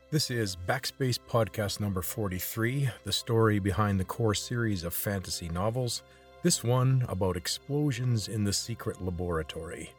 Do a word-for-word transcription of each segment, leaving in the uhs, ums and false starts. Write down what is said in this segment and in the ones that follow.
This is Backspace Podcast number forty-three, the story behind the core series of fantasy novels, this one about explosions in the secret laboratory.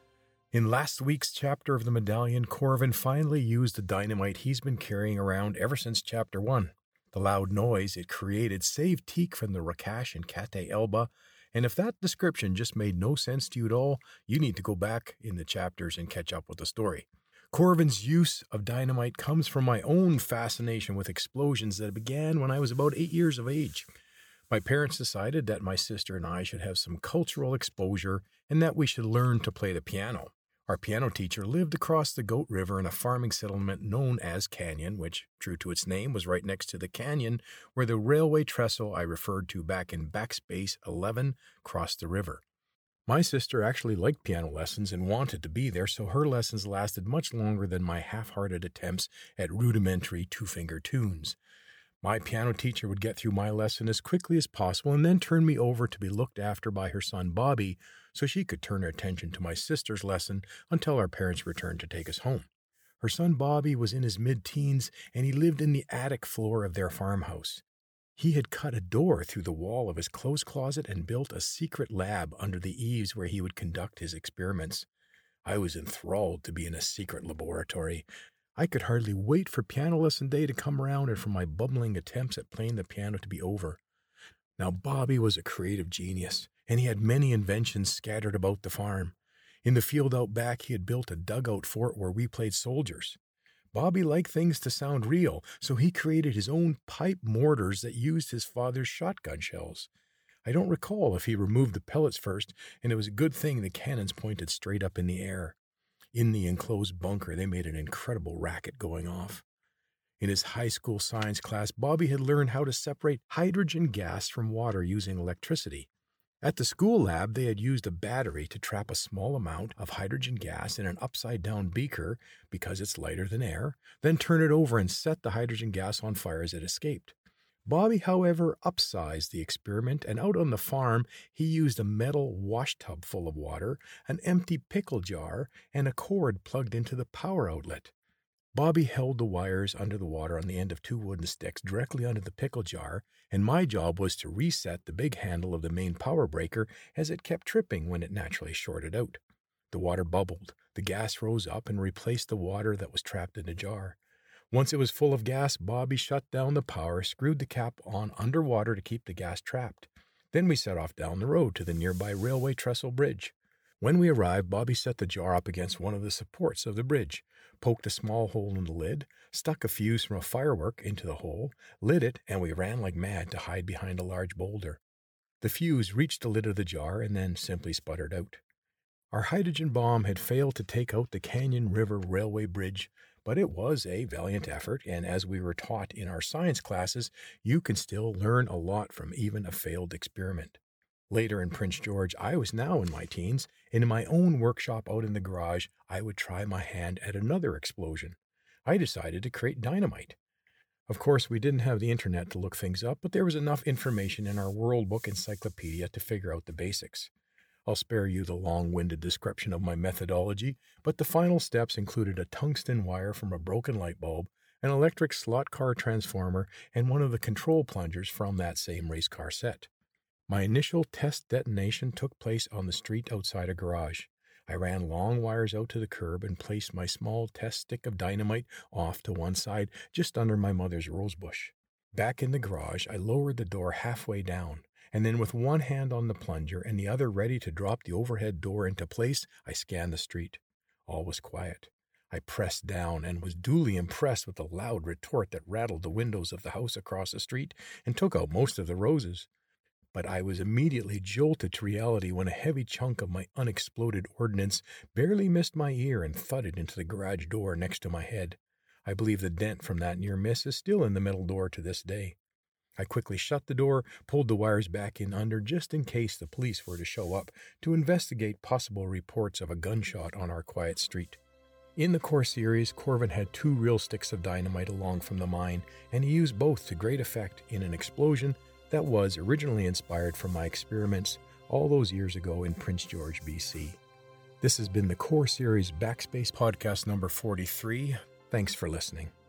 In last week's chapter of the Medallion, Corvin finally used the dynamite he's been carrying around ever since chapter one. The loud noise it created saved Teak from the Rakash and Kate Elba, and if that description just made no sense to you at all, you need to go back in the chapters and catch up with the story. Corvin's use of dynamite comes from my own fascination with explosions that began when I was about eight years of age. My parents decided that my sister and I should have some cultural exposure and that we should learn to play the piano. Our piano teacher lived across the Goat River in a farming settlement known as Canyon, which, true to its name, was right next to the canyon where the railway trestle I referred to back in Backspace eleven crossed the river. My sister actually liked piano lessons and wanted to be there, so her lessons lasted much longer than my half-hearted attempts at rudimentary two-finger tunes. My piano teacher would get through my lesson as quickly as possible and then turn me over to be looked after by her son Bobby so she could turn her attention to my sister's lesson until our parents returned to take us home. Her son Bobby was in his mid-teens and he lived in the attic floor of their farmhouse. He had cut a door through the wall of his clothes closet and built a secret lab under the eaves where he would conduct his experiments. I was enthralled to be in a secret laboratory. I could hardly wait for piano lesson day to come around and for my bubbling attempts at playing the piano to be over. Now, Bobby was a creative genius, and he had many inventions scattered about the farm. In the field out back, he had built a dugout fort where we played soldiers. Bobby liked things to sound real, so he created his own pipe mortars that used his father's shotgun shells. I don't recall if he removed the pellets first, and it was a good thing the cannons pointed straight up in the air. In the enclosed bunker, they made an incredible racket going off. In his high school science class, Bobby had learned how to separate hydrogen gas from water using electricity. At the school lab, they had used a battery to trap a small amount of hydrogen gas in an upside-down beaker because it's lighter than air, then turn it over and set the hydrogen gas on fire as it escaped. Bobby, however, upsized the experiment, and out on the farm, he used a metal washtub full of water, an empty pickle jar, and a cord plugged into the power outlet. Bobby held the wires under the water on the end of two wooden sticks directly under the pickle jar, and my job was to reset the big handle of the main power breaker as it kept tripping when it naturally shorted out. The water bubbled, the gas rose up and replaced the water that was trapped in the jar. Once it was full of gas, Bobby shut down the power, screwed the cap on underwater to keep the gas trapped. Then we set off down the road to the nearby railway trestle bridge. When we arrived, Bobby set the jar up against one of the supports of the bridge, poked a small hole in the lid, stuck a fuse from a firework into the hole, lit it, and we ran like mad to hide behind a large boulder. The fuse reached the lid of the jar and then simply sputtered out. Our hydrogen bomb had failed to take out the Canyon River Railway Bridge, but it was a valiant effort, and as we were taught in our science classes, you can still learn a lot from even a failed experiment. Later in Prince George, I was now in my teens, and in my own workshop out in the garage, I would try my hand at another explosion. I decided to create dynamite. Of course, we didn't have the internet to look things up, but there was enough information in our World Book Encyclopedia to figure out the basics. I'll spare you the long-winded description of my methodology, but the final steps included a tungsten wire from a broken light bulb, an electric slot car transformer, and one of the control plungers from that same race car set. My initial test detonation took place on the street outside a garage. I ran long wires out to the curb and placed my small test stick of dynamite off to one side, just under my mother's rosebush. Back in the garage, I lowered the door halfway down, and then with one hand on the plunger and the other ready to drop the overhead door into place, I scanned the street. All was quiet. I pressed down and was duly impressed with the loud retort that rattled the windows of the house across the street and took out most of the roses. But I was immediately jolted to reality when a heavy chunk of my unexploded ordnance barely missed my ear and thudded into the garage door next to my head. I believe the dent from that near miss is still in the metal door to this day. I quickly shut the door, pulled the wires back in under just in case the police were to show up to investigate possible reports of a gunshot on our quiet street. In the core series, Corvin had two real sticks of dynamite along from the mine, and he used both to great effect in an explosion that was originally inspired from my experiments all those years ago in Prince George, B C. This has been the Core Series Backspace Podcast number forty-three. Thanks for listening.